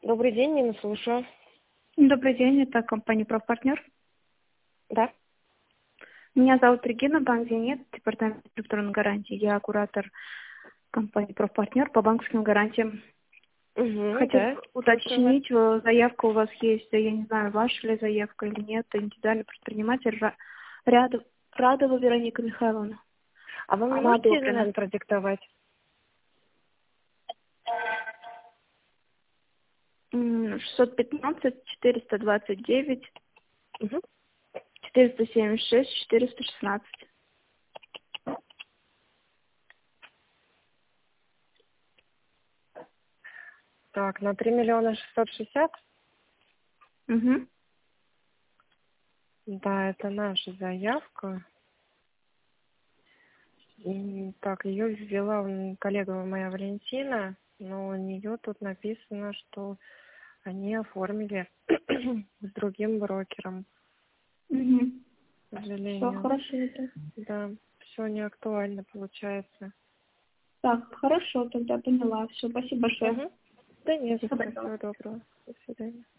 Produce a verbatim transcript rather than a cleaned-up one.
Добрый день, Нина, слушаю. Добрый день, это компания «Профпартнер». Да. Меня зовут Регина, банк «Зенит», департамент электронной гарантии. Я куратор компании «Профпартнер» по банковским гарантиям. Угу, Хочу да. уточнить, э, заявка у вас есть, я не знаю, ваша ли заявка или нет, индивидуальный предприниматель Ра- Рядов- Радова Вероника Михайловна. А вы мне Она можете одобрена. ИНН продиктовать? М, шестьсот пятнадцать четыреста двадцать девять Угу. четыреста семьдесят шесть четыреста шестнадцать. Так, на три миллиона шестьсот шестьдесят? Угу. Да, это наша заявка. И, так, ее ввела м, коллега моя Валентина, но у нее тут написано, что они оформили с другим брокером, Угу. к Все сожалению. хорошо. Это. Да, все не актуально получается. Так, хорошо, тогда поняла. Все, спасибо большое. Угу. Да нет, Всего доброго. всего доброго. До свидания.